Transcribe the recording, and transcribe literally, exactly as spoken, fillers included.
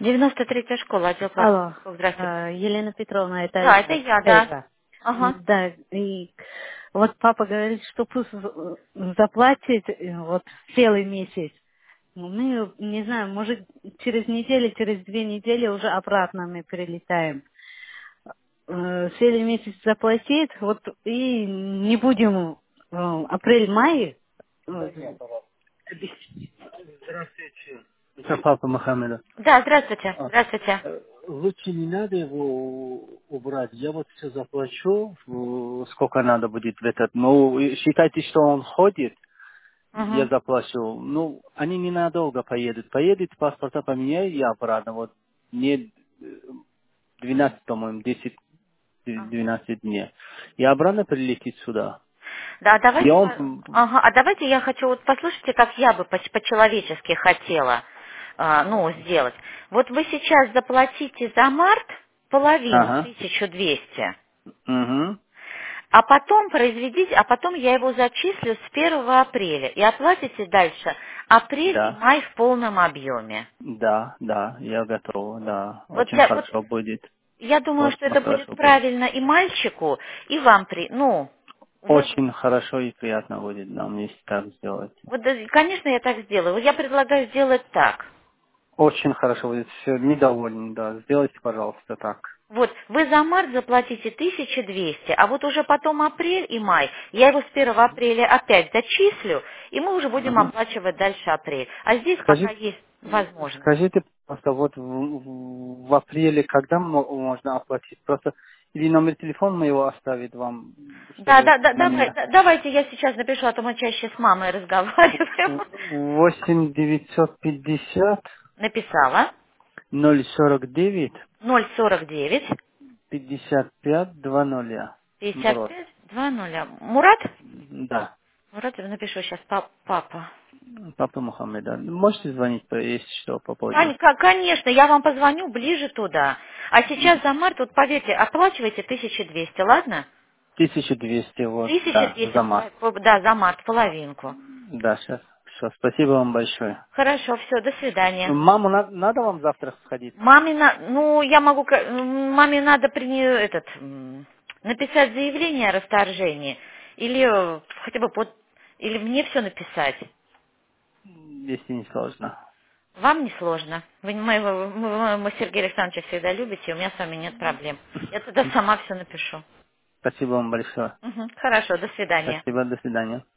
девяносто третья школа, отдел платных Алло, услуг. Здравствуйте. э, Елена Петровна, это Да, это я, я, да. Эва. Ага. Да, и вот папа говорит, что пусть з- заплатит э, вот целый месяц. Ну, мы, не знаю, может, через неделю, через две недели уже обратно мы прилетаем. Э, Целый месяц заплатит, вот и не будем э, апрель-май. э, Здравствуйте. Это папа Мухаммеда. Да, здравствуйте. А, Здравствуйте. э, Лучше не надо его убрать. Я вот все заплачу, э, сколько надо будет в этот. Ну, и считайте, что он ходит, я Угу. заплачу. Ну, они ненадолго поедут. Поедет, паспорта поменяю, я обратно. Вот мне э, двенадцать, по-моему, десять двенадцать дней. И обратно прилетит сюда. Да, И давайте, он... по- ага, а давайте я хочу, вот послушайте, как я бы по- по-человечески хотела, а, ну, сделать. Вот вы сейчас заплатите за март половину, Ага. тысячу двести, Угу. а потом произведите, а потом я его зачислю с первого апреля и оплатите дальше апрель и Да. май в полном объеме. Да, да, я готов, да. Вот Очень я, вот хорошо будет. я думаю, что Очень это будет хорошо будет. правильно и мальчику, и вам при, ну, вы, Очень хорошо и приятно будет нам, если так сделать. вот, да, конечно, я так сделаю. Вот я предлагаю сделать так. Очень хорошо будет. Все, недоволен, да. Сделайте, пожалуйста, так. Вот, вы за март заплатите тысячу двести, а вот уже потом апрель и май, я его с первого апреля опять зачислю, и мы уже будем Мгм. оплачивать дальше апрель. А здесь пока Скажите, есть возможность. скажите, просто вот в, в- в апреле, когда мо- можно оплатить? Просто или номер телефона моего оставить вам, Да, чтобы да, да, на давай, меня? да, давайте я сейчас напишу, а то мы чаще с мамой разговариваем. Восемь девятьсот пятьдесят Написала. ноль сорок девять ноль сорок девять пятьдесят пять два нуля. пятьдесят Брод. пять два нуля. Мурат? Да. Мурат, я напишу сейчас папа. Папа Мухаммеда. Можете звонить, по- если что, попозже. Ань, ка- конечно, я вам позвоню ближе туда. А сейчас за март, вот поверьте, оплачивайте тысячу двести, ладно? тысяча двести вот, Тысяча да, двести, за март. пола- по- да, за март, половинку. Да, сейчас. Все, спасибо вам большое. Хорошо, все, до свидания. Маму на- надо вам завтра сходить? Маме, на, ну, я могу, ка- м, маме надо при нее этот, м, написать заявление о расторжении, или э, хотя бы под, или мне все написать. Если не сложно. Вам не сложно. Вы моего, моего Сергея Александровича всегда любите, и у меня с вами нет проблем. Я туда сама все напишу. Спасибо вам большое. Мгм. Хорошо, до свидания. Спасибо, до свидания.